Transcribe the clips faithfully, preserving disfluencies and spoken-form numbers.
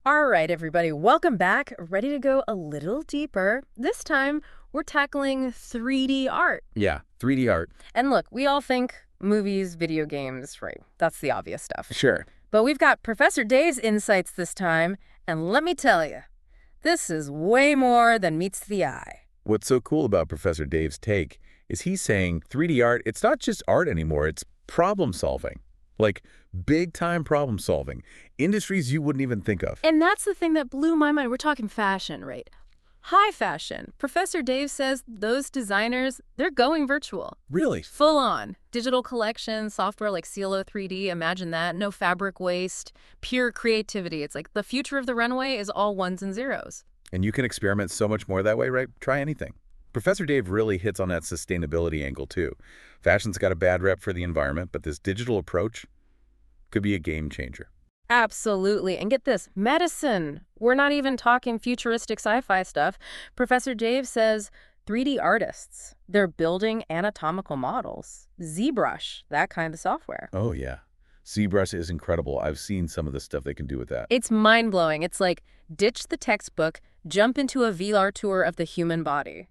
All right, everybody, welcome back. Ready to go a little deeper. This time, we're tackling three D art. Yeah, three D art. And look, we all think movies, video games, right? That's the obvious stuff. Sure. But we've got Professor Dave's insights this time, and let me tell you, this is way more than meets the eye. What's so cool about Professor Dave's take is he's saying three D art, it's not just art anymore, it's problem solving. Like big-time problem solving. Industries you wouldn't even think of. And that's the thing that blew my mind. We're talking fashion, right? High fashion. Professor Dave says those designers, they're going virtual. Really? Full on. Digital collections, software like Cielo three D, imagine that. No fabric waste, pure creativity. It's like the future of the runway is all ones and zeros. And you can experiment so much more that way, right? Try anything. Professor Dave really hits on that sustainability angle, too. Fashion's got a bad rep for the environment, but this digital approach could be a game changer. Absolutely. And get this, medicine. We're not even talking futuristic sci-fi stuff. Professor Dave says three D artists, they're building anatomical models. ZBrush, that kind of software. Oh, yeah. ZBrush is incredible. I've seen some of the stuff they can do with that. It's mind-blowing. It's like ditch the textbook, jump into a V R tour of the human body.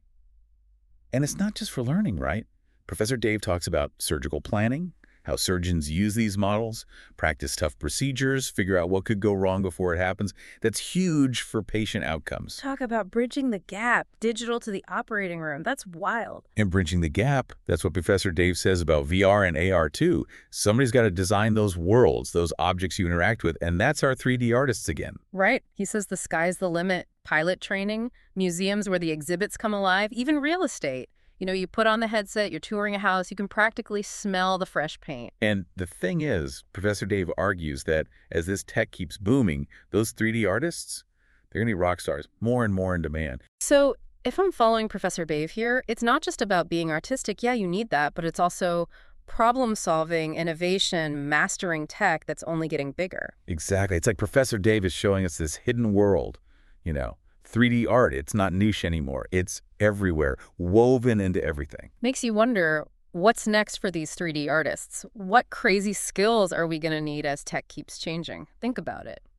And it's not just for learning, right? Professor Dave talks about surgical planning, how surgeons use these models, practice tough procedures, figure out what could go wrong before it happens. That's huge for patient outcomes. Talk about bridging the gap, digital to the operating room. That's wild. And bridging the gap, that's what Professor Dave says about V R and A R too. Somebody's got to design those worlds, those objects you interact with, and that's our three D artists again. Right. He says the sky's the limit. Pilot training, museums where the exhibits come alive, even real estate. You know, you put on the headset, you're touring a house, you can practically smell the fresh paint. And the thing is, Professor Dave argues that as this tech keeps booming, those three D artists, they're going to be rock stars, more and more in demand. So if I'm following Professor Dave here, it's not just about being artistic. Yeah, you need that, but it's also problem solving, innovation, mastering tech that's only getting bigger. Exactly. It's like Professor Dave is showing us this hidden world, you know. three D art, it's not niche anymore. It's everywhere, woven into everything. Makes you wonder, what's next for these three D artists? What crazy skills are we going to need as tech keeps changing? Think about it.